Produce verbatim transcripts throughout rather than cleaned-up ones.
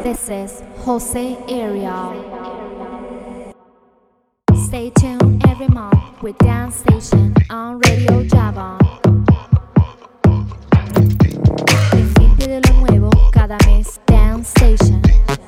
This is Jose Ariel. Stay tuned every month with Dance Station on Radio Java. Pendiente de lo nuevo cada mes. Dance Station.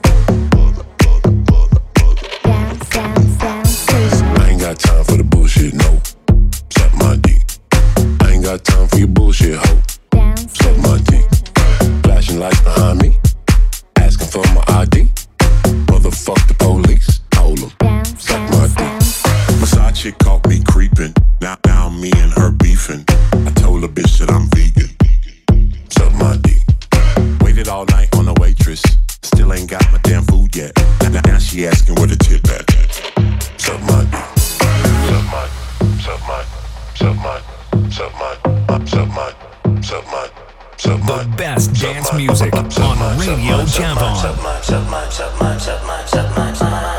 Dance, dance, dance station. I ain't got time for the bullshit, no. Suck my dick. I ain't got time for your bullshit, ho. Dance Suck my dick. Flashing lights behind me. Asking for my I D. Motherfuck the police. Hold 'em. Dance, Suck dance, my dick. dance. Versace caught me creeping. Now, now me and her beefing. I told the bitch that I'm vegan. Suck my dick. Waited all night on the waitress. Still ain't got my damn food yet. Now, now she asking where the tip at. Suck my dick. Suck my, suck my, suck my, suck my, suck my, suck my, suck my. The best dance music on Radio Java. Suck my, suck my, suck my, suck my, suck my, suck my.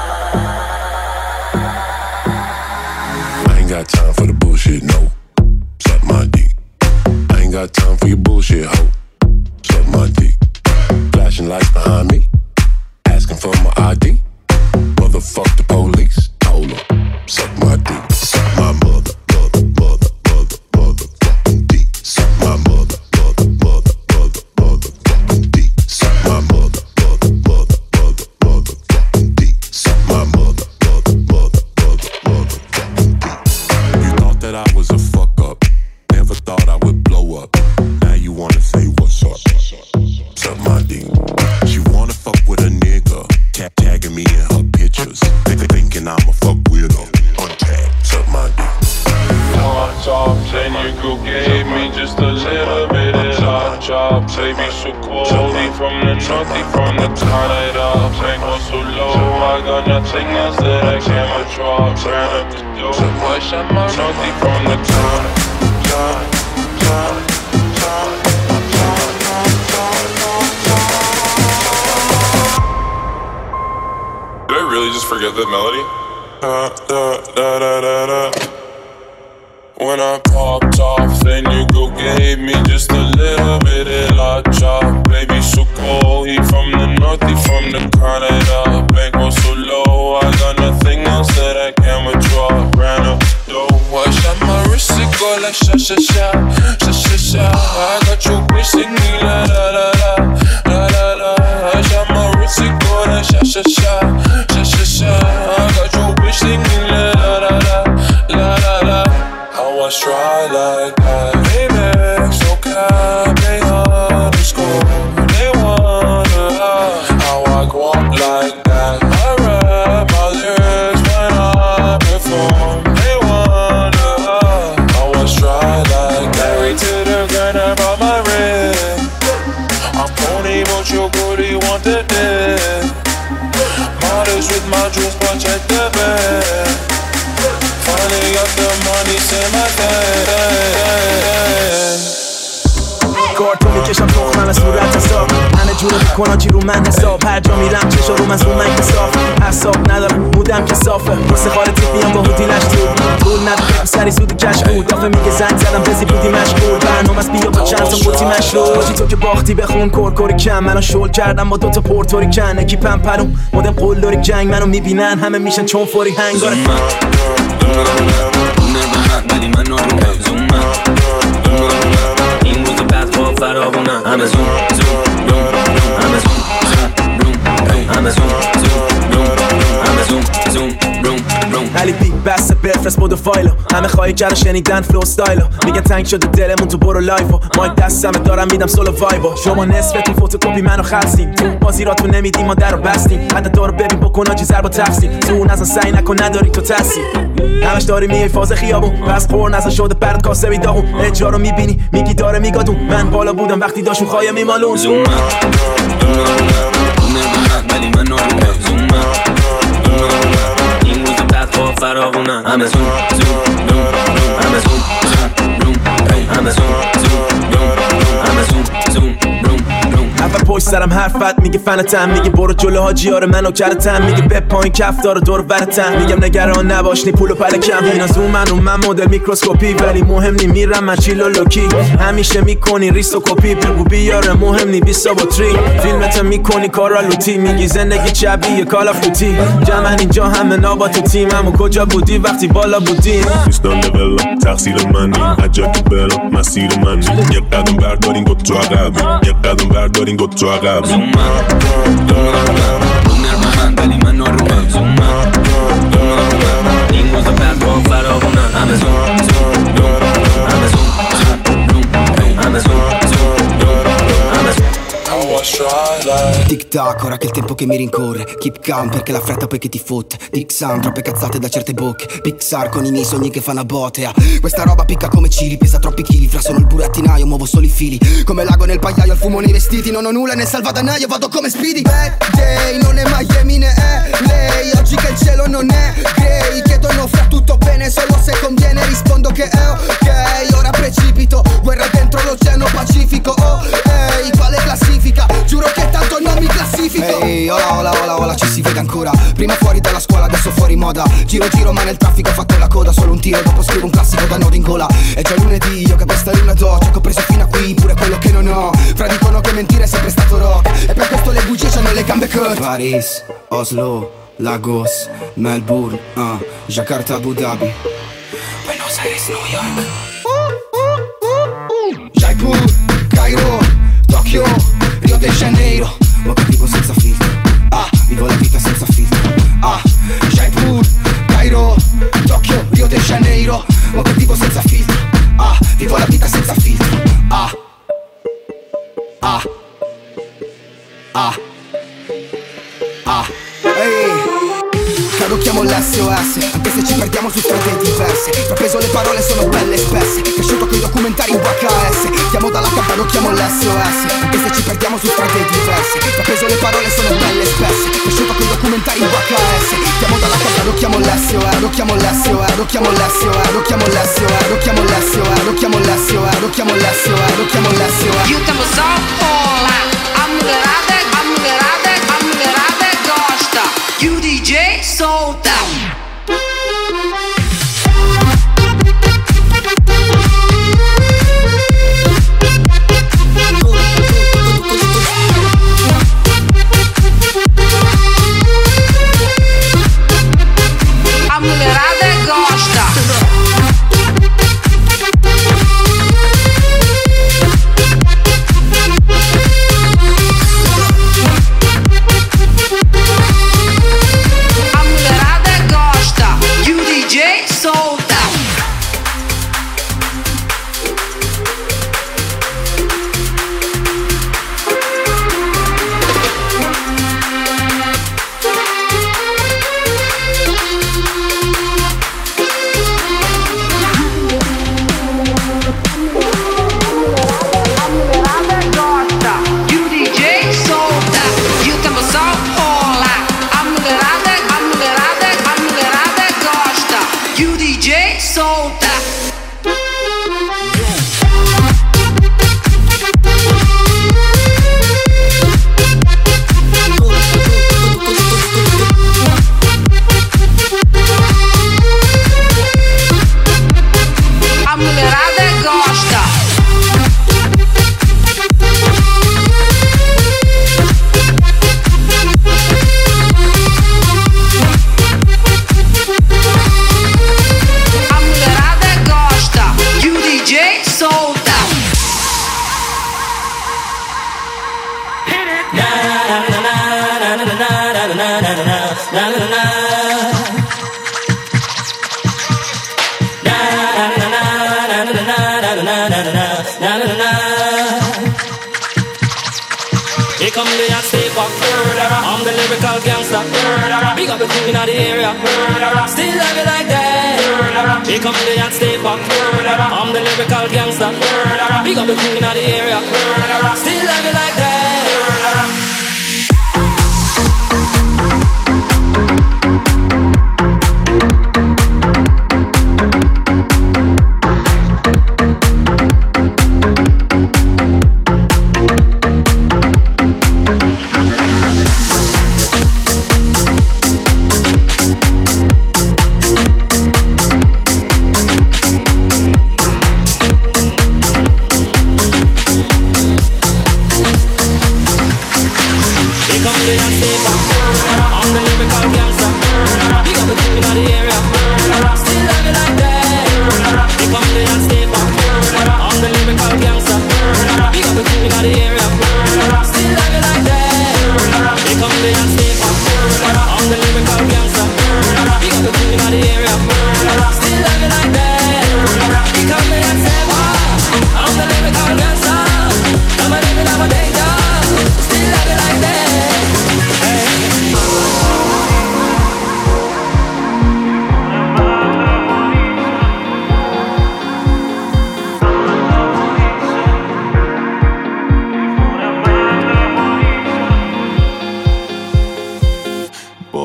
I ain't got time for the bullshit, no. Suck my dick. I ain't got time for your bullshit, ho. Suck my dick. Flashing lights behind me. Asking for my I D. Motherfuck the police. Hold 'em. Suck my dick. Suck my mother, mother, mother, mother, motherfucking dick. Suck my mother, mother, mother, mother, motherfucking dick. Suck my mother, mother, mother, mother, motherfucking dick. Suck my mother, mother, mother, mother, motherfucking dick. You thought that I was a fuck up. Never thought I would blow up. Now you wanna say what's up? Suck my dick. She wanna fuck with a nigga. Tag tagging me in her pictures. Think, thinking I'm a fuck weirdo. Untag. Suck my dick. On top, then you go gave me just a little bit of hot chop. Baby, so cold, from the naughty, from the Canada. Tank was so low, I got nothing else that I can withdraw. Ran up the door, push up my naughty from the town. Town, town, town, Did I really just forget that melody? Da, da, da, da, da, da. When I popped off, then you go gave me just a little bit of la chop. Baby, so cold, he from the north, he from the Canada. Bank was so low, I got nothing else that I can withdraw. Ran up the door, I shot my wrist, it go like sha sha sha, sha sha sha. I got your bitch singing la la la la, la la la. I shot my wrist, it go like sha sha sha, sha sha sha. I got your bitch singing la la la la, la la la. How I try like that, baby, so can they underscore? They wonder how I go up like that. I rap my lyrics when I perform. They wonder how I try like that. Married to the grind, I brought my ring. I'm pony, but your booty want the dick. Models with my jewels, but check the bed. Finally got the money, say my کارتون میکشم تخمم از صورت حساب همه جورو میکنن چی رو من حساب هر جا میرم چشا رو من رو من کساف حساب ندارم بودم که صافه واسه خاله تیپ میام با هودی لشتور طول نداره سری سود کش بود دافه میگه زنگ زدم بزی بودی مشغول برنامه از بیا با چند تا بودی مشغول باشی تو که باختی بخون کورکوری کم منو شل کردم با دوتا پورتوری کن اکیپم پرون مدم قلدوری جنگ منو میبینن همه میشن چون فوری هنگاره ولی من نارونه زومم این روز بعد با فراغونم همه زوم زوم روم روم همه زوم زوم روم همه زوم زوم روم همه زوم زوم روم روم علی بیگ بسته بفرست بودو فایلو همه خواهی کرده شنیدن فلو ستایلو میگن تنگ شده دلمون تو برو لایفو مایک دستمه دارم میدم سولو وایبو شما نصفتون فوتوکوپی منو خستین تو بازیراتون نمیدیم ما درو بستیم حتی دارو ببین بکن آجی ضرب و تقسیم تو نزن سعی نکن نداری تو تسی همش داری میای فاز خیابون پس خور نزن شده برد کاسه بیداغون اجرا رو میبینی میگی داره میگادون من بالا بودم وقتی داشون خواهی میمالون زومم ولی من نارونه زومم این روز بعد با فراغونم همه زوم زوم روم روم همه زوم زوم روم همه زوم زوم روم همه زوم زوم روم روم اول پشت سرم حرفت میگه فنتم، میگه برو جلو حاجیار منو کرتم، میگه به پایین کف داره دور برتم، میگم نگران نباش نی پولو پلکم. اینا زوم من و من مدل میکروسکوپی، ولی مهم نی میرم من چیلو لوکی. همیشه میکنی ریس و کپی، بگو بیاره مهم نی بیستا با تری. فیلمت میکنی کارا لوتی، میگی زندگی شبیه کال آف دوتی. جمعن اینجا همه نابا تو تیمم و کجا بودی وقتی بالا بودیم. دوستان لولم تقصیر منی، عجب برم مسیر منی. یه قدم بردارین گفت تو عقب، یه قدم بردارین گفت تو عقب. زوم من ولی من آرومم. زوم من این روزا بعد با فراغونم. همه زوم زوم همه زوم زوم همه زوم Tic tac, ora che il tempo che mi rincorre. Keep calm perché la fretta poi che ti fotte. Dixan, troppe cazzate da certe bocche. Pixar con i miei sogni che fanno a botte, ah. Questa roba picca come cili, pesa troppi chili. Fra sono il burattinaio, muovo solo i fili. Come l'ago nel pagliaio, il fumo nei vestiti. Non ho nulla nel salvadanaio, vado come Speedy. Bad day, non è Miami né è lei. Oggi che il cielo non è grey. Chiedono fra tutto bene, solo se conviene. Rispondo che è ok, ora precipito. Guerra dentro l'oceano Pacifico. Oh, ehi, quale classifica? Giuro che tanto non mi classifico. Ehi, hey, ola, ola, ola, ola, ci si vede ancora. Prima fuori dalla scuola, adesso fuori moda. Giro, giro, ma nel traffico ho fatto la coda. Solo un tiro, dopo scrivo un classico da nodo in gola. È già lunedì, io che questa luna do. Ciò che ho preso fino a qui, pure quello che non ho. Fra dicono che mentire è sempre stato rock. E per questo le bugie c'hanno le gambe cut. Paris, Oslo, Lagos, Melbourne, uh, Jakarta, Abu Dhabi, Buenos Aires, New York, Jaipur, Cairo, Tokyo, Rio de Janeiro. Ma che vivo senza filtro, ah, vivo la vita senza filtro. Ah, Jaipur, Cairo, Tokyo, Rio de Janeiro. Ma che vivo senza filtro, ah, vivo la vita senza filtro. Ah, ah, ah, ah, ehi. Chiamo l'S O S, anche se ci perdiamo su strade diverse. Trapeso le parole sono belle spesse, cresciuto coi documentari in V H S. Chiamo dalla K, lo chiamo l'S O S, anche se ci perdiamo su strade diverse. Trapeso le parole sono belle spesse, cresciuto coi documentari in V H S. Chiamo dalla K, lo chiamo l'S O S, lo chiamo l'S O S, lo chiamo l'S O S, lo chiamo l'S O S, lo chiamo l'S O S, lo chiamo l'S O S, lo chiamo l'S O S, lo chiamo l'S O S. Aiutami só rola, a mulherada, a mulherada, a mulherada gosta. E o D J solta. A mulherada gosta. Here come the hot step up. I'm the lyrical gangster. Big up the thing in the area. Still love it like that. Here come the hot step up. I'm the lyrical gangster. Big up the thing in the area. Still love it like that.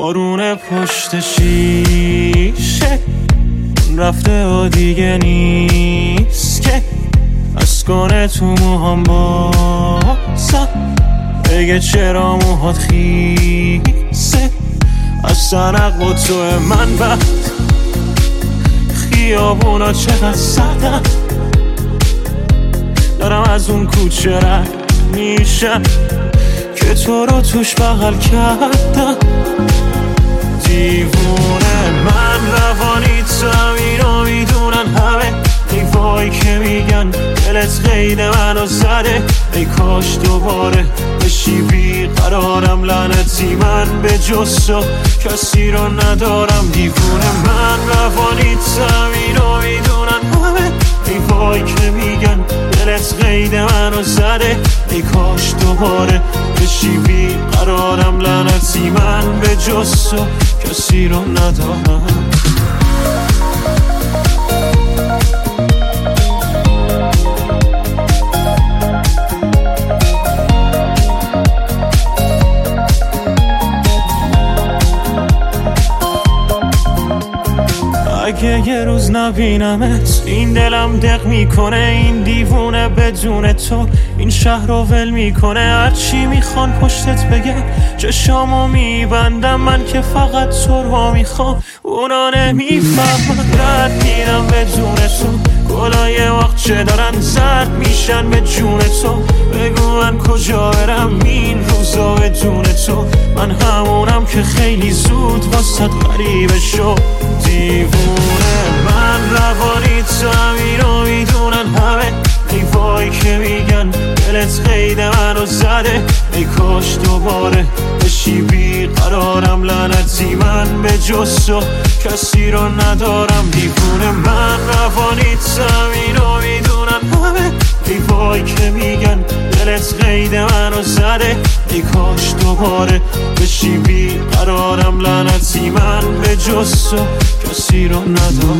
بارون پشت شیشه رفته و دیگه نیست که از کنه تو موهام بازم بگه چرا موهات خیسه از سنق با تو من وقت خیابونا چقدر سردم دارم از اون کوچه رد میشم که تو رو توش بغل کردم دیوونه من روانی تو اینو میدونن همه ای وای که میگن دلت قید منو زده ای کاش دوباره بشی بیقرارم لعنتی من به جز تو کسی رو ندارم دیوونه من روانی تو اینو میدونن همه ای وای که میگن دلت قید منو زده ای کاش دوباره بشی بیقرارم لعنتی من به جز تو کسی رو ندارم اگه یه روز نبینمت این دلم دق میکنه این دیوونه بدون تو این شهر رو ول میکنه هرچی میخوان پشتت بگه چشامو میبندم من که فقط تو رو میخوام اونا نمیفهمن رد میرم بدون تو گلای وقت چه دارن زرد میشن به جون تو بگو من کجا برم این روزا بدون تو من همونم که خیلی زود واسه غریبه شد دیوونه من روانی تو همینو میدونن همه ای وای که میگن دلت قید منو زده ای کاش دوباره بشی بیقرارم لعنتی من به جز تو کسی رو ندارم دیوونه من روانی تو همینو میدونن همه ای وای که میگن دلت قید منو زده ای کاش دوباره بشی بیقرارم لعنتی من به جز تو کسی رو ندارم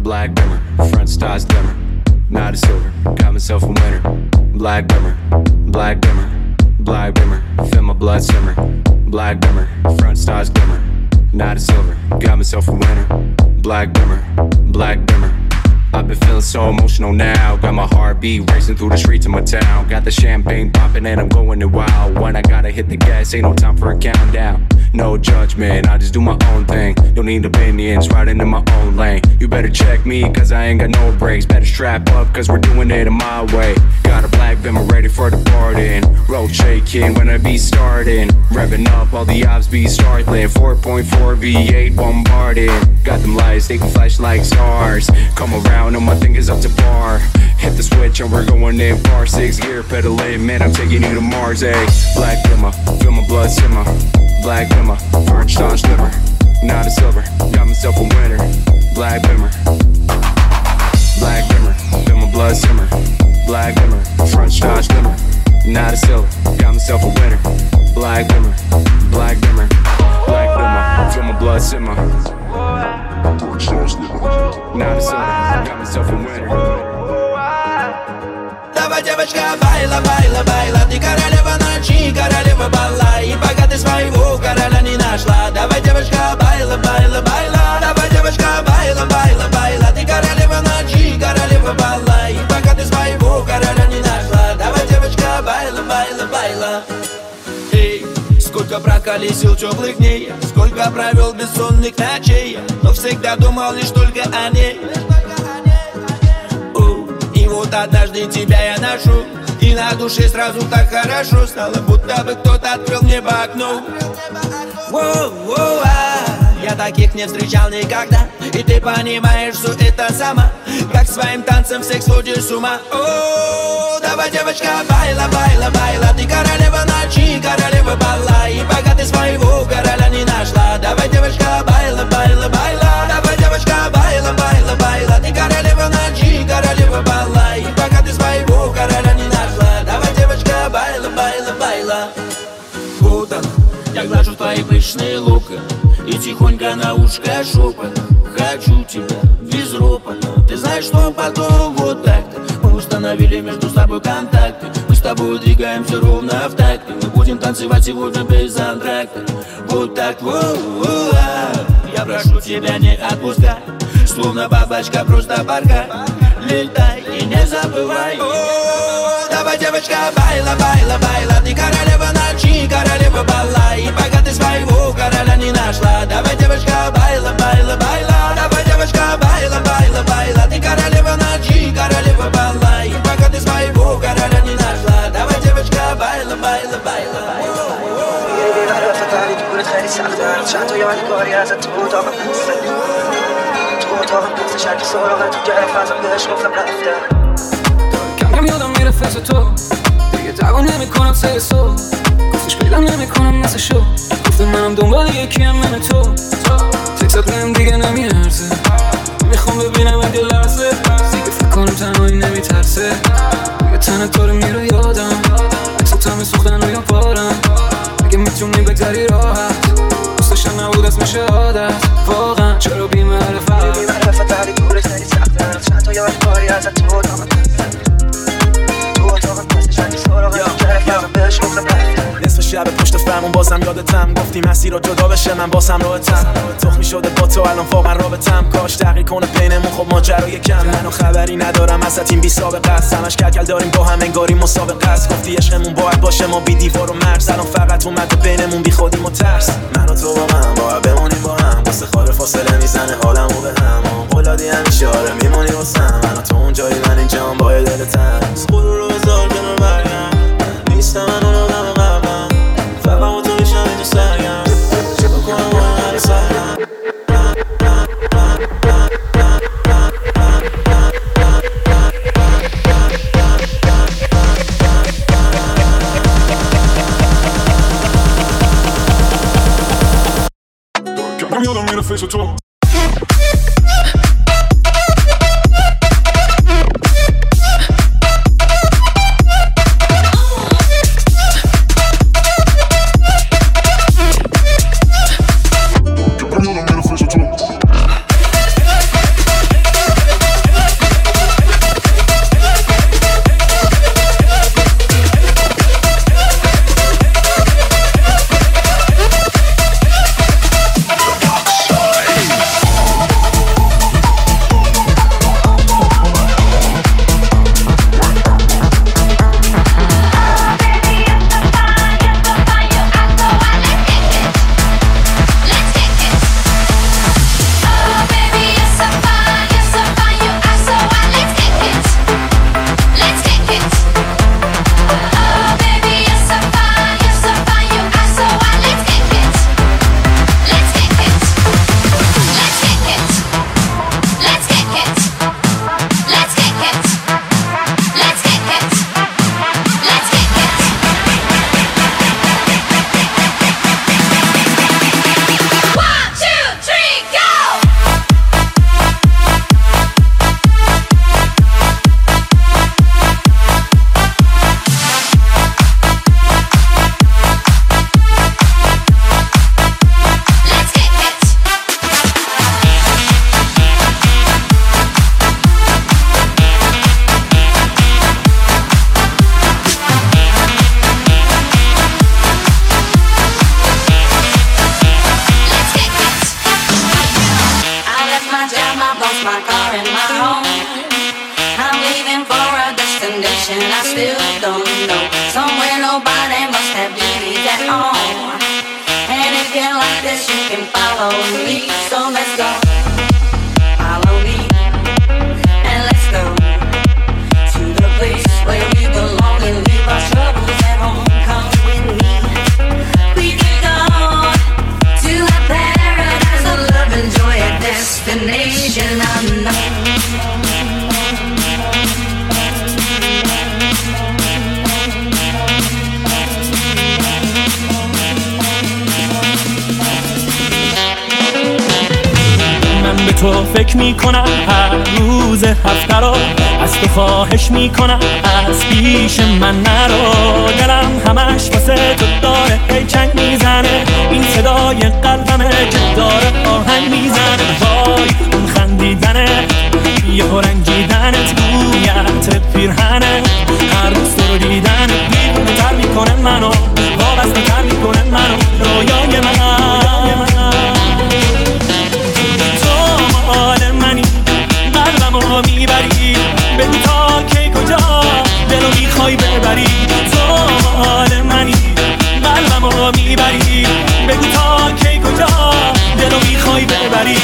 black bimmer, front stars glimmer, not a silver, got myself a winner. Black bimmer, black bimmer, black bimmer, feel my blood simmer. Black bimmer, front stars glimmer, not a silver, got myself a winner. Black bimmer, black bimmer. I've been feeling so emotional now. Got my heartbeat racing through the streets of my town. Got the champagne popping and I'm going it wild. When I gotta hit the gas, ain't no time for a countdown. No judgment, I just do my own thing. Don't need opinions, riding in my own lane. You better check me, cause I ain't got no brakes. Better strap up, cause we're doing it in my way. Got a black bimmer ready for the party. Road shaking when I be starting. Revving up, all the ops be startling. four point four V eight bombarding. Got them lights, they can flash like stars. Come around and my thing is up to par. Hit the switch and we're going in far. Six gear pedaling, man, I'm taking you to Mars, eh? Black bimmer, feel my blood simmer. Black bimmer, French Dodge liver, not a silver, got myself a winner. Black bimmer, black bimmer, feel my blood simmer. Black bimmer, French Dodge liver, not a silver, got myself a winner. Black bimmer, black bimmer, black bimmer, feel my blood simmer. Not a silver, got myself a winner. Давай, девочка, байла, байла, байла. Ты королева ночи, королева бала. И пока ты своего короля не нашла. Давай, девочка, байла, байла, байла. Давай, девочка, байла, байла, байла. Ты королева ночи, королева бала. И пока ты своего короля не нашла. Давай, девочка, байла, байла, байла. Эй, сколько проколесил теплых дней, сколько провел бессонных ночей, но всегда думал лишь только о ней. И вот однажды тебя я ношу, и на душе сразу так хорошо стало, будто бы кто-то открыл мне по окну. Я таких не встречал никогда, и ты понимаешь, что это сама, как своим танцем всех сводишь с ума. О, давай, девочка, байла, байла, байла. Ты королева ночи, королева бала. И пока ты своего короля не нашла. Давай, девочка, байла, байла, байла. Давай, девочка, байла, байла, байла. Ты королева ночи, королева бала. И пока ты своего короля не нашла. Давай, девочка, байла, байла, байла. Вот он, я глажу твои пышные лука и тихонько на ушко шепот. Хочу тебя безропотно. Ты знаешь, что потом вот так-то мы установили между собой контакты. Мы с тобой двигаемся ровно в такт. Мы будем танцевать сегодня без антракта. Вот так, вот. Я прошу тебя, не отпускай. Словно бабочка, просто порхай. Летай и не забывай. О, давай, девочка, байла, байла, байла. Ты королева ночи, королева бала. И пока ты своего короля не нашла. Давай, девочка, байла, байла, байла. Давай, девочка, байла, байла, байла. Ты королева ночи, королева бала. И пока ты своего короля не нашла. Давай, девочка, байла, байла, байла. خیلی سخته چند تا یاد کاری ازت تو اتاق پسته تو اتاق پسته شرکی سراغت تو گرفت ازم بهش گفتم رفته کم کم یادم میره فیس تو دیگه دعوا نمیکنم سر سو گفتش پیدم نمیکنم مثل شو گفتم منم دنبال یکیم من تو تکسات بهم دیگه نمیارزه میخوام ببینم اگه لحظه دیگه فکر کنم تنهایی نمیترسه دیگه تنه تو رو میره یادم عکسات همه سوختن روی پارم اگه میتونی بگذری راحت دوستشم نبود اسم شهادت واقعا چرا بی معرفت بی معرفت ولی دورش خیلی سخته چند تا یاد کاری ازت تو اتاق تو اتاق پسته شرکی سراغت تو گرفت ازم بهش گفتم رفته نصف شب پشت فرمون بازم یادتم گفتی مسیر رو جدا بشه من باسم راحتم تخمی شده با تو الان واقعا رابطم کاش تغییر کنه بینمون خب ماجرای کم منو خبری ندارم ازت این بی سابقه است همش کلکل داریم با هم انگاری مسابقه است گفتی عشقمون باید باشه ما بی دیوار و مرز الان فقط اومده بینمون بی خودیم و ترس من و تو واقعا باید بمونیم با هم واسه خاله فاصله میزنه حالمو به هم قولادی همیشه آره میمونی واسم من و تو اونجایی من اینجام با دلتم غرور رو بذار کنار برگم نیستم من اون آدم قبلم فقط با تو میشم اینجا سرگم چه بکنم با این هر سرگم I'm yelling in the face of two. my car and my home. I'm leaving for a destination I still don't know. Somewhere nobody must have duties at all. And if you like this, you can follow me. So let's go. Follow me. And let's go to the place where we belong and leave our troubles at home. Come with me. We can go to a paradise of love and joy, a destination unknown. به تو فکر میکنم هر روز هفته رو، از تو خواهش میکنم از پیش من نرو. دلم همش واسه تو داره هیچنگ میزنه، این صدای قلبمه که داره آهنگ میزنه. وای اون خندیدنه یه رنگیدنت بویت پیرهنه، هر روز تو رو دیدنت دیوونه تر میکنه منو، وابسته تر میکنه منو، رویای من. حال منی قلبمو میبری، بگو تا کی کجا دلو میخوای ببری. تو حال منی قلبمو میبری، بگو تا کی کجا دلو میخوای ببری.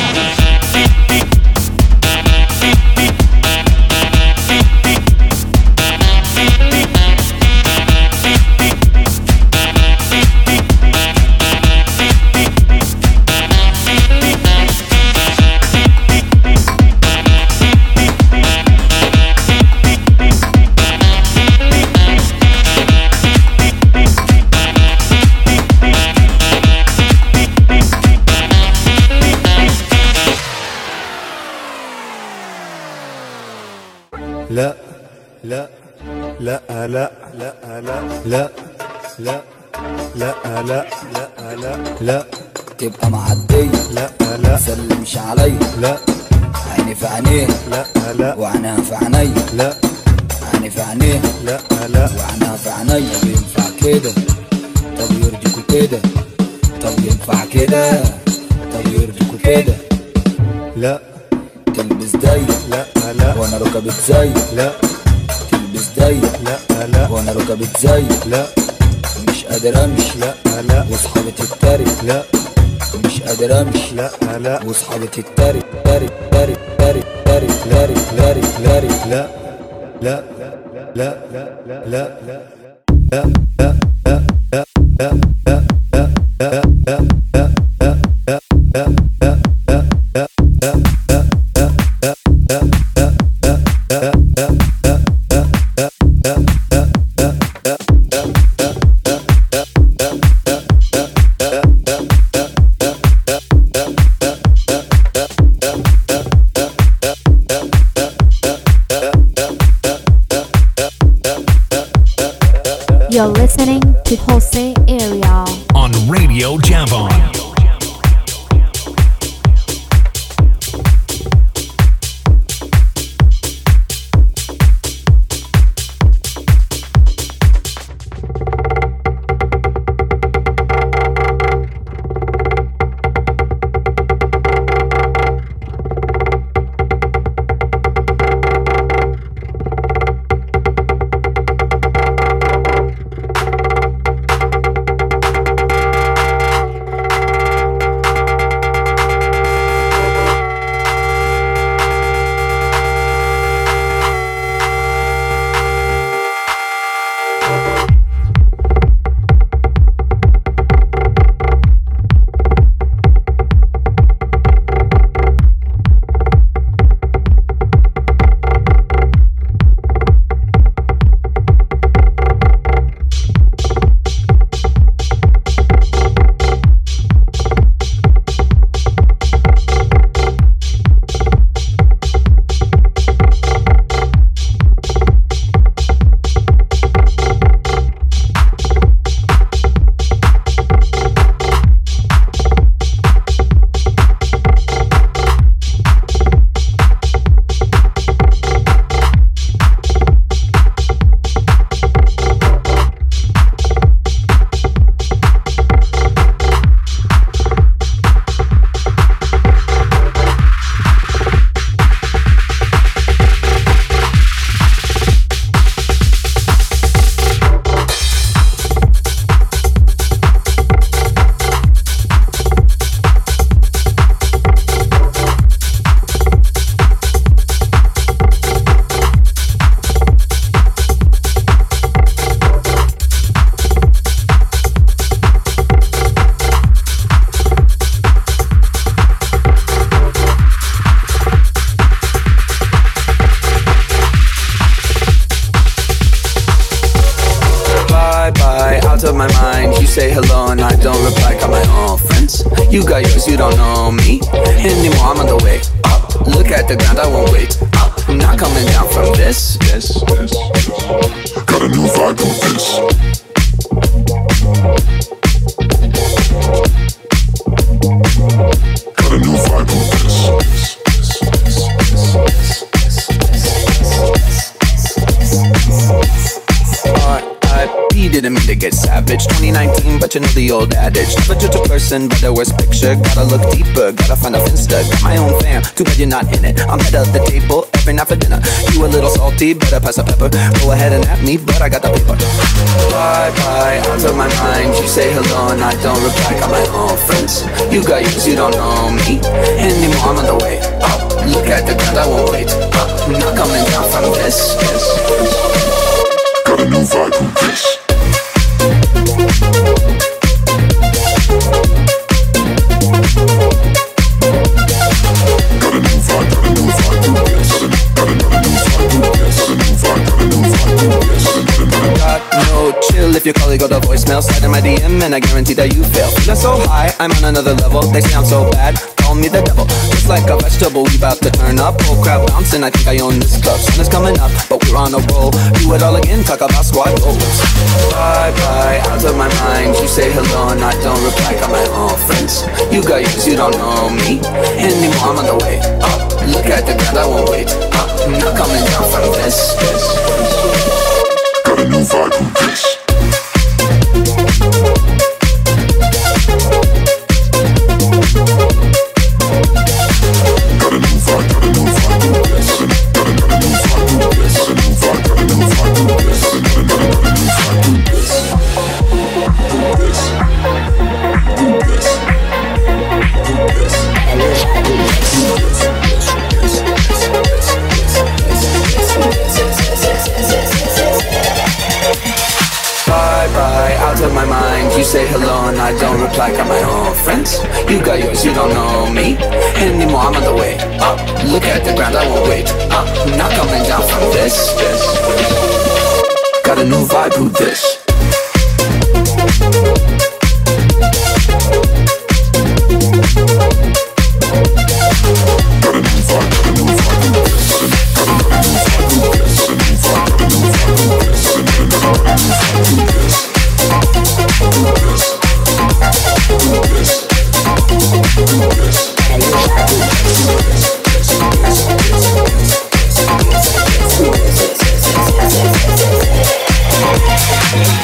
لا لا لا لا لا لا لا لا لا لا لا لا لا تبقى معدية لا لا سلمش عليا لا عيني في عينيه لا لا وعناها في عينيا لا عيني في عينيه لا لا وعناها في عينيا. بينفع كده طب يرضيكوا كده، طب ينفع كده طب يرضيكوا كده. لا تلبس ضيق لا لا وانا ركبت زي لا تلبس ضيق لا لا وانا ركبت زي لا مش قادر امشي لا لا واصحابي تتريق لا مش قادر امشي لا لا واصحابي تتريق تريق تريق تريق تريق تريق تريق تريق لا لا لا لا لا لا لا You're listening to Jose Ariel on Radio Javon. say hello and I don't reply. Got my own friends, you got yours, you don't know me anymore. I'm on the way up, look at the ground, I won't wait up. I'm not coming down from this, this, this. Got a new vibe with this. Got a new vibe with this. Didn't mean to get savage. twenty nineteen, but you know the old adage. Never judge a person by their worst picture. Gotta look deeper, gotta find a finsta. Got my own fam, too bad you're not in it. I'm head of the table every night for dinner. You a little salty, better pass a pepper. Go ahead and at me, but I got the paper. Bye bye, out of my mind. You say hello and I don't reply. Got my own friends, you got yours, you don't know me anymore. I'm on the way up, look at the ground, I won't wait up. I'm not coming down from this, this. Got a new vibe with this. If your colleague got a voicemail, slide in my D M and I guarantee that you fail. Feeling so high, I'm on another level. They say I'm so bad, call me the devil. Just like a vegetable, we bout to turn up. Whole crowd bouncing, I think I own this club. Sun is coming up, but we're on a roll. Do it all again, talk about squad goals. Bye bye, out of my mind. You say hello and I don't reply. Got my own friends, you got yours, you don't know me anymore. I'm on the way up, look at the ground, I won't wait up. I'm not coming down from this, this. Got a new vibe with this. You say hello and I don't reply. Got my own friends, you got yours, you don't know me anymore. I'm on the way up, look at the ground, I won't wait up. I'm not coming down from this, this. Got a new vibe with this. Yes.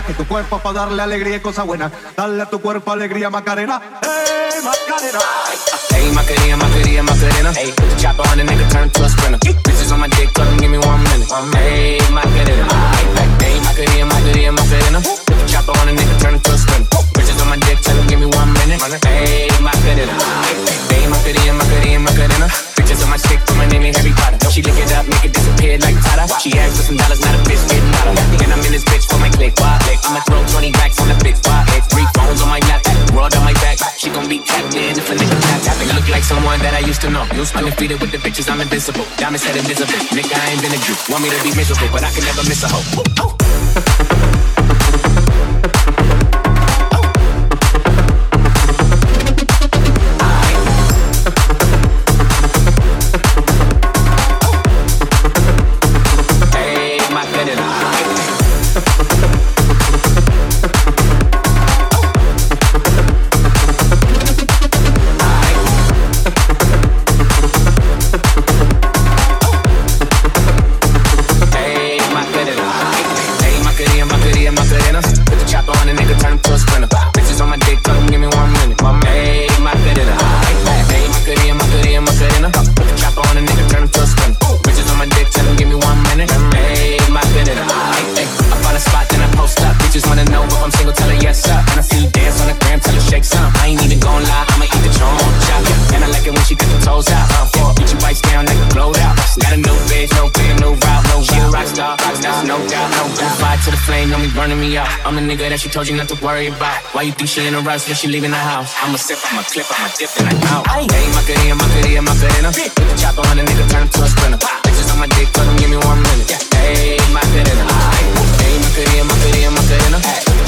Macarena, que tu cuerpo es para darle alegría y cosas buenas. Dale a tu cuerpo alegría, Macarena. Hey, Macarena. Hey, Macarena, Macarena, Macarena. Hey, put the chopper on the nigga, turn to a sprinter. Bitches on my dick, tell them give me one minute. Hey, Macarena. Hey, Macarena, Macarena, Macarena. Put the chopper on the nigga, turn to a sprinter. Bitches on my dick, tell them give me one minute. Hey, Macarena. Hey, Macarena, Macarena, Macarena. Bitches on my stick, put my name in Harry Potter. She lick it up, make it disappear like Tata. She asked for some dollars, not a bitch getting out of. And I'm in this bitch for my click. Why? I'ma throw twenty racks on the bitch. Why? Three phones on my lap, world on my back. She gon' be tapped in if a nigga tap tapping. Look like someone that I used to know. Undefeated with the bitches, I'm invincible. Diamonds head invisible. Nigga, I ain't been a Jew. Want me to be miserable, but I can never miss a hoe. Oh. I'm the nigga that she told you not to worry about. Why you think she in a rush when she leaving the house? I'ma sip, I'ma clip, I'ma dip, and I'm out. Hey, Macarena, Macarena, Macarena. Put the chopper on the nigga, turn to a sprinter. Bitches on my dick, tell them give me one minute. Hey, Macarena. Hey, Macarena, Macarena, Macarena.